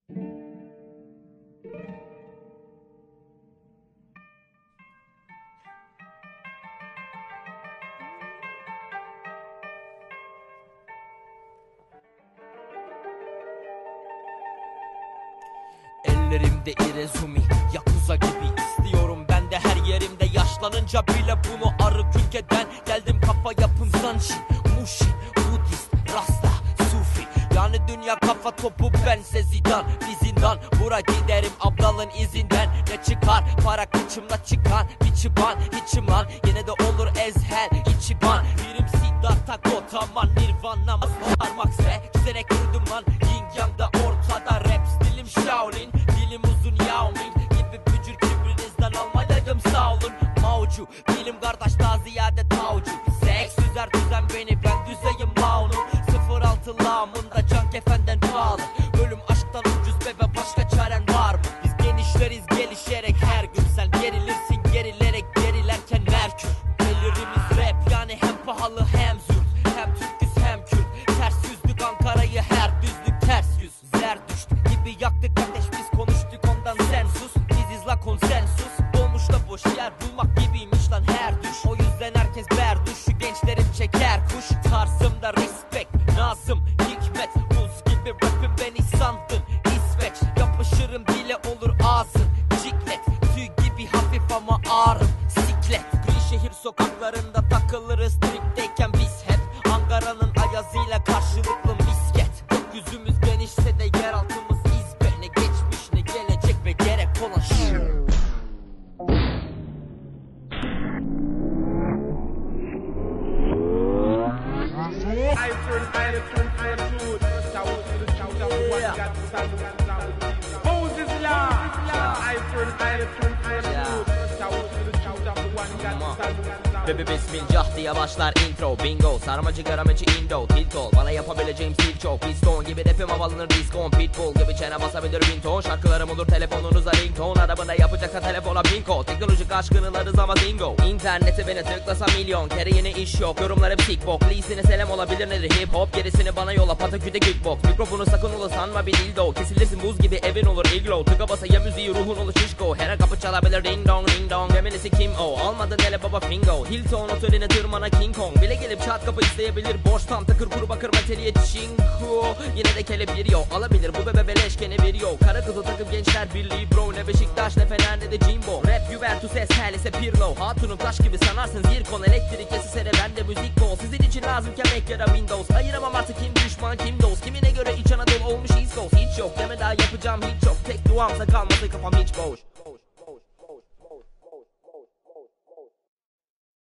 Ellerimde irezumi, yakuza gibi istiyorum ben de her yerimde. Yaşlanınca bile bunu arı ülkeden geldim, kafa yapım Zanshin, Mushin, Budist, Rasta, Sufi. Yani dünya kafa topu, bense Zidane. Bir zindan, bura giderim abdalın izinden. Ne çıkar para kıçımda çıkan bir çıban, hiçim lan yine de olur ezhel içiban. Birim Siddhartha Gautama, Nirvana parmak se güzene kırdım lan. Yin yang da ortada, rap stilim Shaolin, dilim uzun Yao Ming gibi bücür, kibrinizden almayayım sağ olun. Mavcu bilim kardeş, daha ziyade tavcu. Seks üzer düzen beni, ben düzeyim launum. 06 lamında can kefenden pahalı. Ölüm aşktan ucuz be ve başka çaren var mı? Biz genişleriz gelişerek her gün. Sen gerilirsin gerilerek, gerilerken Merkür. Gelirimiz rap yani hem pahalı hem zürt. Hem Türküz hem Kürt. Ters yüzlük Ankara'yı her düzlük ters yüz. Zerdüşt gibi yaktık ateş, biz konuştuk ondan sen sus. Biziz la konsensus. Dolmuş da boş yer bulmak gibiymiş lan her düş. O yüzden herkes berduş, şu gençlerim çeker kuş. Tarzımda respect, nazım, hikmet. Buz gibi rapim beni sandın İsveç. Yapışırım dile olur ağzın ciklet. Tüy gibi hafif ama ağrım siklet. Gri şehir sokaklarında takılırız tripteyken biz hep. Ankara'nın ayazıyla karşılıklı misket. Gökyüzümüz genişse de yer altımız izbe. Ne geçmiş ne gelecek ve gerek olan şu. Bebe bismillah diye başlar intro. Bingo, sarmacı garamacı indo. Tilt ol, bana yapabileceğim stil çok. Piston gibi rapim havalanır diskon. Pitbull gibi çene basabilir bin ton. Şarkılarım olur telefonunuza ringtone. Arabada yapacaksa telefona binko. Teknolojik aşkınılarız ama zingo. İnternete beni tıklasa milyon kere, yine iş yok. Yorumlar hep sickbok. Lee'sine selam olabilir nedir hip hop. Gerisini bana yolla, pataküde kickbox. Mikrofonu sakın ula sanma bir dildo. Kesilirsin buz gibi evin olur iglo. Tıka basa ya müziği ruhun olur şişko. Her kapı çalabilir ding dong ding dong. Feminisi kim o? Almadın hele baba fingo. Hilton oteline tırmana King Kong. Bile gelip çat kapı isteyebilir. Boş tam takır kuru bakır materyal çinko. Yine de kelepir yo. Alabilir bu bebe beleşkene bir yo. Kara kızı takım gençler birliği bro. Ne Beşiktaş ne Fener ne de Jimbo. Rap Juventus ses herlise Pirlo. Hatunum taş gibi sanarsın zirkon. Elektrik kesisere bende müzik bol. Sizin için lazımken Mac ya da Windows. Ayıramam artık kim düşman kim dost. Kimine göre İç Anadolu olmuş East Coast. Hiç yok deme daha yapacağım hiç yok. Tek duamsa kalması kafam hiç boş.